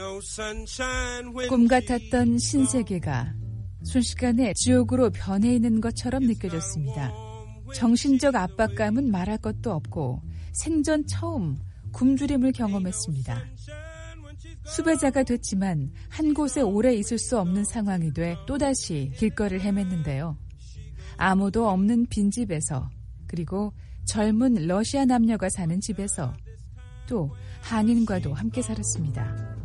꿈 같았던 신세계가 순식간에 지옥으로 변해 있는 것처럼 느껴졌습니다. 정신적 압박감은 말할 것도 없고 생전 처음 굶주림을 경험했습니다. 수배자가 됐지만 한 곳에 오래 있을 수 없는 상황이 돼 또다시 길거리를 헤맸는데요. 아무도 없는 빈집에서, 그리고 젊은 러시아 남녀가 사는 집에서, 또 한인과도 함께 살았습니다.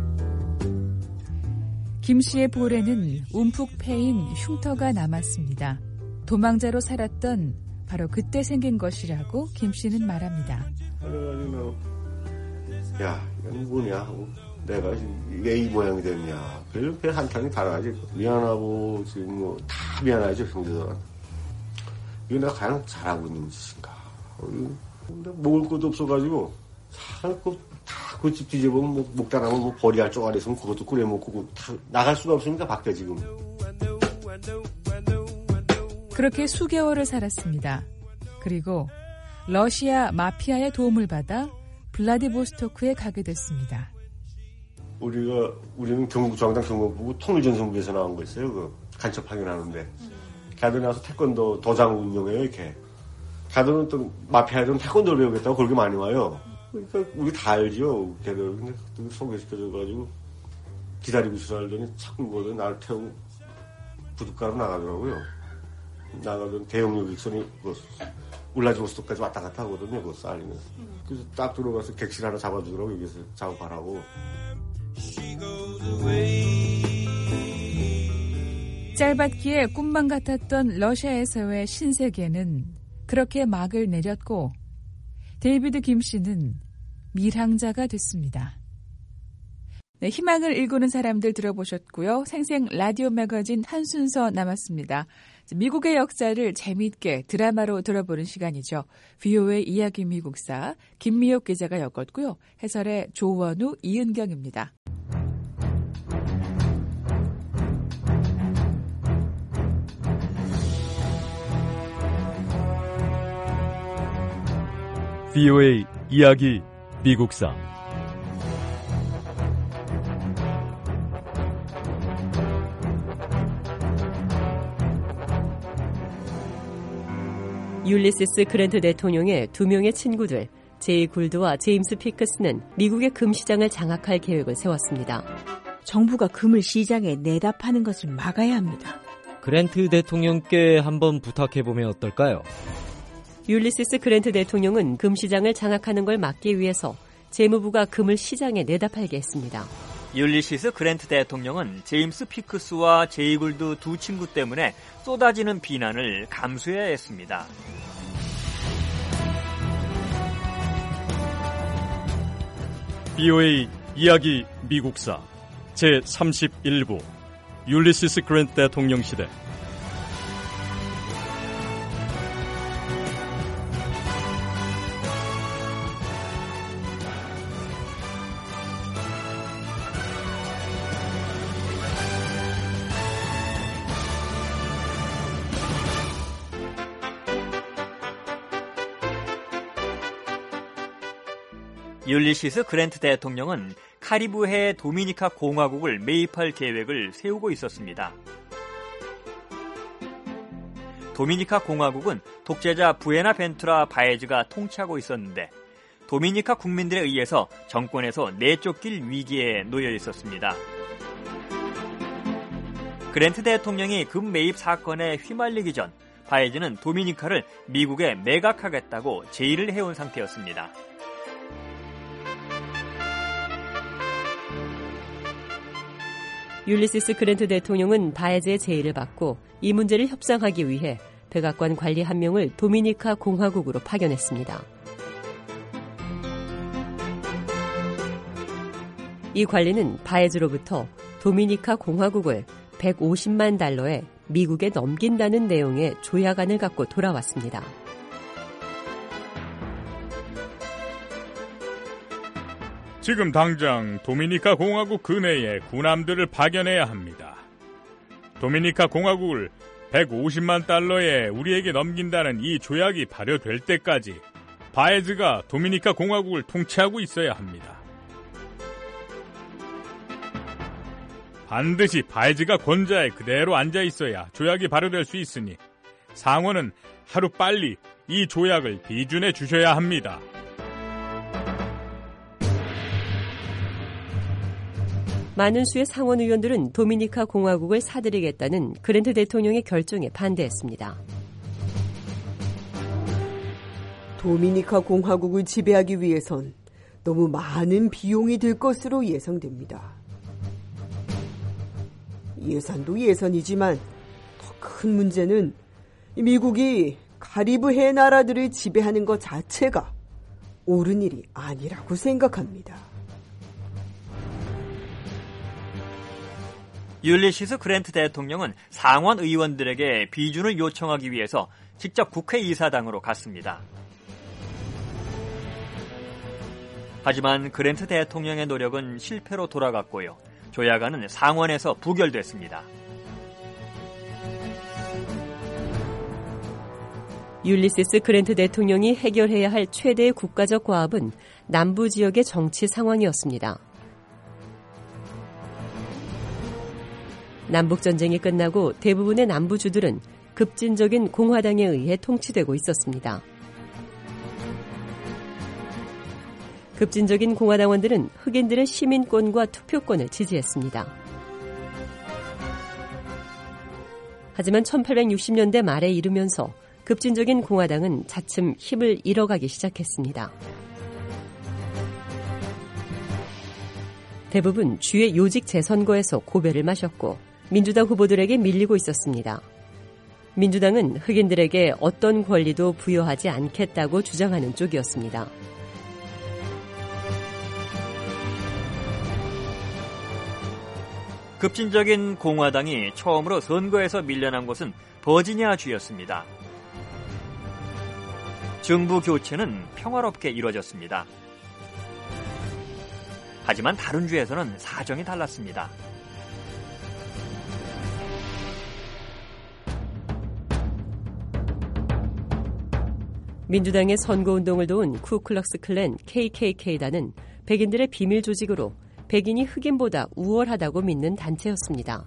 김 씨의 볼에는 움푹 패인 흉터가 남았습니다. 도망자로 살았던 바로 그때 생긴 것이라고 김 씨는 말합니다. 그래가지고 야, 이건 뭐냐 하고 내가 왜 이 모양이 됐냐. 그래서 배 한탕이 달아가지고 미안하고 지금 뭐 다 미안하죠 형제들은. 이거 내가 가장 잘하고 있는 짓인가. 먹을 것도 없어가지고 그 집 뒤져보면 목 달아면 뭐 버리할 쪼가리 있으면 그것도 끓여 먹고 다 나갈 수가 없으니까 밖에 지금. 그렇게 수개월을 살았습니다. 그리고 러시아 마피아의 도움을 받아 블라디보스토크에 가게 됐습니다. 우리는 중앙당 경무부 통일전성부에서 나온 거 있어요. 그 간첩 확인하는데. 걔들 나서 태권도 도장 운영해요, 이렇게. 걔들은 또 마피아들은 태권도를 배우겠다고 그렇게 많이 와요. 그러니까 우리 다 알죠. 걔들 근데 소개시켜줘가지고 기다리고 있으라더니 차 끌고 오더니 나를 태우고 부둣가로 나가더라고요. 나가더니 대형 여객선이 울라디보스토크까지 왔다 갔다 하거든요. 그거 쌓이면서. 그래서 딱 들어가서 객실 하나 잡아주더라고. 여기서 작업하라고. 짧았기에 꿈만 같았던 러시아에서의 신세계는 그렇게 막을 내렸고 데이비드 김 씨는 밀항자가 됐습니다. 네, 희망을 일구는 사람들 들어보셨고요. 생생 라디오 매거진 한 순서 남았습니다. 미국의 역사를 재미있게 드라마로 들어보는 시간이죠. VOA 이야기 미국사 김미옥 기자가 엮었고요. 해설의 조원우, 이은경입니다. VOA 이야기 미국사 율리시스 그랜트 대통령의 두 명의 친구들 제이 굴드와 제임스 피크스는 미국의 금 시장을 장악할 계획을 세웠습니다. 정부가 금을 시장에 내다 파는 것을 막아야 합니다. 그랜트 대통령께 한번 부탁해보면 어떨까요? 율리시스 그랜트 대통령은 금 시장을 장악하는 걸 막기 위해서 재무부가 금을 시장에 내다 팔게 했습니다. 율리시스 그랜트 대통령은 제임스 피크스와 제이 굴드 두 친구 때문에 쏟아지는 비난을 감수해야 했습니다. VOA 이야기 미국사 제31부 율리시스 그랜트 대통령 시대. 율리시스 그랜트 대통령은 카리브해 도미니카 공화국을 매입할 계획을 세우고 있었습니다. 도미니카 공화국은 독재자 부에나벤투라 바에즈가 통치하고 있었는데 도미니카 국민들에 의해서 정권에서 내쫓길 위기에 놓여 있었습니다. 그랜트 대통령이 금 매입 사건에 휘말리기 전 바에즈는 도미니카를 미국에 매각하겠다고 제의를 해온 상태였습니다. 율리시스 그랜트 대통령은 바에즈의 제의를 받고 이 문제를 협상하기 위해 백악관 관리 한 명을 도미니카 공화국으로 파견했습니다. 이 관리는 바에즈로부터 도미니카 공화국을 150만 달러에 미국에 넘긴다는 내용의 조약안을 갖고 돌아왔습니다. 지금 당장 도미니카 공화국 근해에 군함들을 파견해야 합니다. 도미니카 공화국을 150만 달러에 우리에게 넘긴다는 이 조약이 발효될 때까지 바에즈가 도미니카 공화국을 통치하고 있어야 합니다. 반드시 바에즈가 권좌에 그대로 앉아 있어야 조약이 발효될 수 있으니 상원은 하루 빨리 이 조약을 비준해 주셔야 합니다. 많은 수의 상원 의원들은 도미니카 공화국을 사들이겠다는 그랜트 대통령의 결정에 반대했습니다. 도미니카 공화국을 지배하기 위해선 너무 많은 비용이 들 것으로 예상됩니다. 예산도 예산이지만 더 큰 문제는 미국이 카리브해 나라들을 지배하는 것 자체가 옳은 일이 아니라고 생각합니다. 율리시스 그랜트 대통령은 상원 의원들에게 비준을 요청하기 위해서 직접 국회의사당으로 갔습니다. 하지만 그랜트 대통령의 노력은 실패로 돌아갔고요. 조약안은 상원에서 부결됐습니다. 율리시스 그랜트 대통령이 해결해야 할 최대의 국가적 과업은 남부 지역의 정치 상황이었습니다. 남북전쟁이 끝나고 대부분의 남부주들은 급진적인 공화당에 의해 통치되고 있었습니다. 급진적인 공화당원들은 흑인들의 시민권과 투표권을 지지했습니다. 하지만 1860년대 말에 이르면서 급진적인 공화당은 차츰 힘을 잃어가기 시작했습니다. 대부분 주의 요직 재선거에서 고배를 마셨고 민주당 후보들에게 밀리고 있었습니다. 민주당은 흑인들에게 어떤 권리도 부여하지 않겠다고 주장하는 쪽이었습니다. 급진적인 공화당이 처음으로 선거에서 밀려난 곳은 버지니아주였습니다. 정부 교체는 평화롭게 이루어졌습니다. 하지만 다른 주에서는 사정이 달랐습니다. 민주당의 선거운동을 도운 쿠클럭스 클랜 KKK단은 백인들의 비밀 조직으로 백인이 흑인보다 우월하다고 믿는 단체였습니다.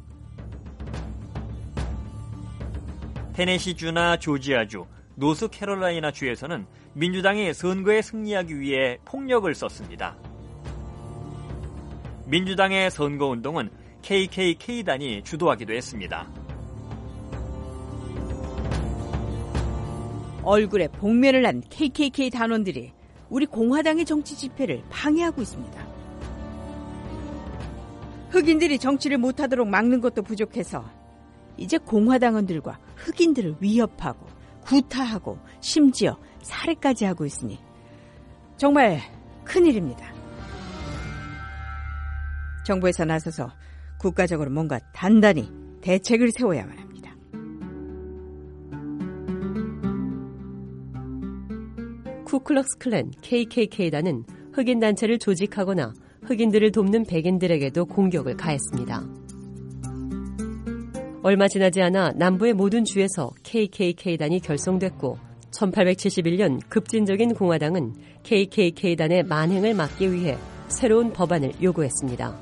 테네시주나 조지아주, 노스캐롤라이나 주에서는 민주당이 선거에 승리하기 위해 폭력을 썼습니다. 민주당의 선거운동은 KKK단이 주도하기도 했습니다. 얼굴에 복면을 난 KKK 단원들이 우리 공화당의 정치 집회를 방해하고 있습니다. 흑인들이 정치를 못하도록 막는 것도 부족해서 이제 공화당원들과 흑인들을 위협하고 구타하고 심지어 살해까지 하고 있으니 정말 큰일입니다. 정부에서 나서서 국가적으로 뭔가 단단히 대책을 세워야만 합니다. 쿠클럭스 클랜 KKK단은 흑인 단체를 조직하거나 흑인들을 돕는 백인들에게도 공격을 가했습니다. 얼마 지나지 않아 남부의 모든 주에서 KKK단이 결성됐고 1871년 급진적인 공화당은 KKK단의 만행을 막기 위해 새로운 법안을 요구했습니다.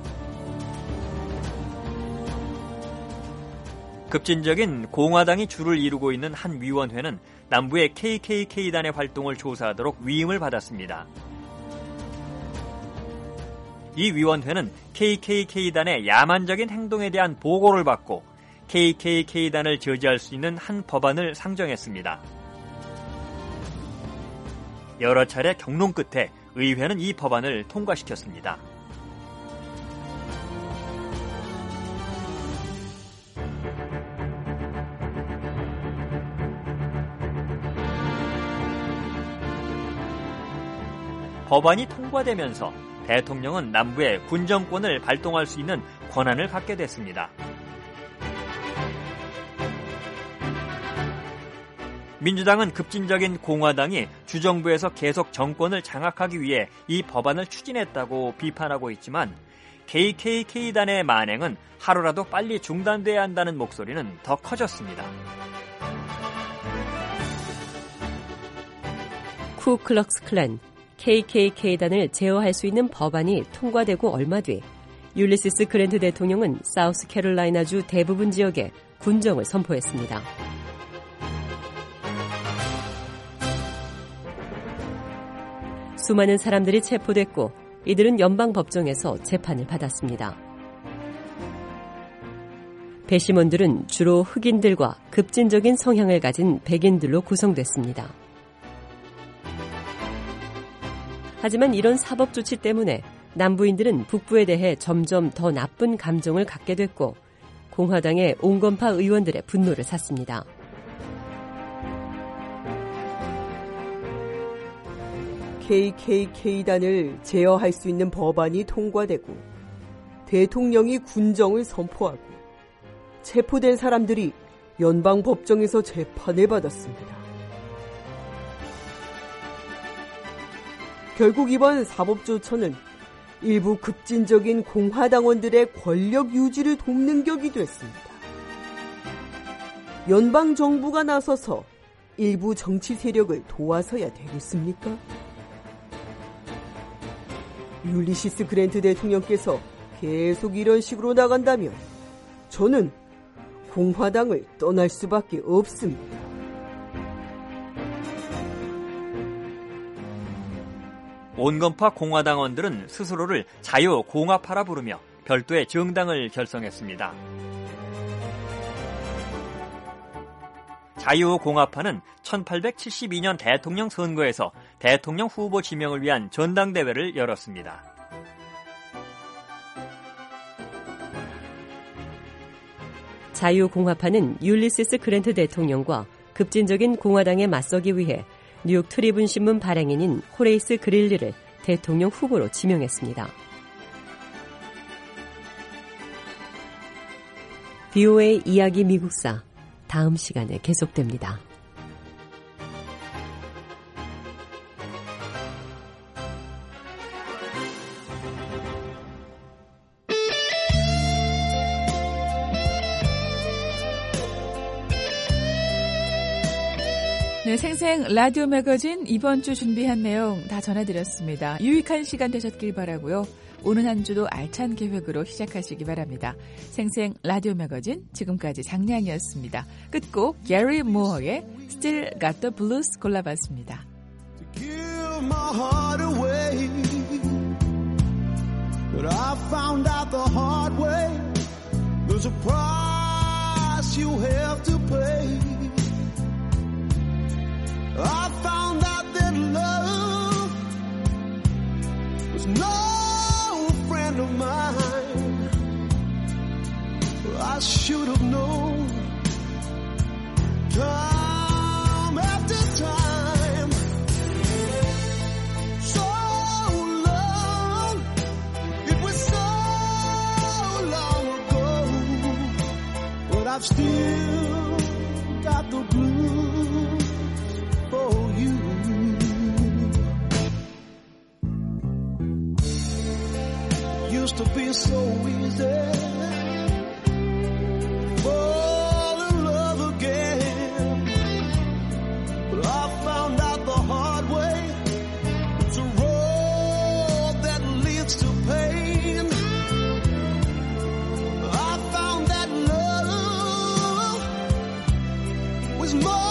급진적인 공화당이 주를 이루고 있는 한 위원회는 남부의 KKK단의 활동을 조사하도록 위임을 받았습니다. 이 위원회는 KKK단의 야만적인 행동에 대한 보고를 받고 KKK단을 저지할 수 있는 한 법안을 상정했습니다. 여러 차례 경론 끝에 의회는 이 법안을 통과시켰습니다. 법안이 통과되면서 대통령은 남부의 군정권을 발동할 수 있는 권한을 갖게 됐습니다. 민주당은 급진적인 공화당이 주정부에서 계속 정권을 장악하기 위해 이 법안을 추진했다고 비판하고 있지만 KKK단의 만행은 하루라도 빨리 중단돼야 한다는 목소리는 더 커졌습니다. 쿠클럭스 클랜 KKK단을 제어할 수 있는 법안이 통과되고 얼마 뒤 율리시스 그랜트 대통령은 사우스캐롤라이나주 대부분 지역에 군정을 선포했습니다. 수많은 사람들이 체포됐고 이들은 연방법정에서 재판을 받았습니다. 배심원들은 주로 흑인들과 급진적인 성향을 가진 백인들로 구성됐습니다. 하지만 이런 사법 조치 때문에 남부인들은 북부에 대해 점점 더 나쁜 감정을 갖게 됐고 공화당의 온건파 의원들의 분노를 샀습니다. KKK단을 제어할 수 있는 법안이 통과되고 대통령이 군정을 선포하고 체포된 사람들이 연방법정에서 재판을 받았습니다. 결국 이번 사법조처는 일부 급진적인 공화당원들의 권력 유지를 돕는 격이 됐습니다. 연방정부가 나서서 일부 정치 세력을 도와서야 되겠습니까? 율리시스 그랜트 대통령께서 계속 이런 식으로 나간다면 저는 공화당을 떠날 수밖에 없습니다. 온건파 공화당원들은 스스로를 자유공화파라 부르며 별도의 정당을 결성했습니다. 자유공화파는 1872년 대통령 선거에서 대통령 후보 지명을 위한 전당대회를 열었습니다. 자유공화파는 율리시스 그랜트 대통령과 급진적인 공화당에 맞서기 위해 뉴욕 트리뷴 신문 발행인인 호레이스 그릴리를 대통령 후보로 지명했습니다. VOA 이야기 미국사 다음 시간에 계속됩니다. 네, 생생 라디오 매거진 이번 주 준비한 내용 다 전해드렸습니다. 유익한 시간 되셨길 바라고요. 오는 한 주도 알찬 계획으로 시작하시기 바랍니다. 생생 라디오 매거진 지금까지 장량이었습니다. 끝곡 게리 무어의 Still Got the Blues 골라봤습니다. Give my heart away, but I found out the hard way. There's a price you have to pay. I found out that love was no friend of mine. I should have known time after time. So long, it was so long ago, but I've still got the blues for you. Used to be so easy, fall in love again, but I found out the hard way. It's a road that leads to pain. I found that love was more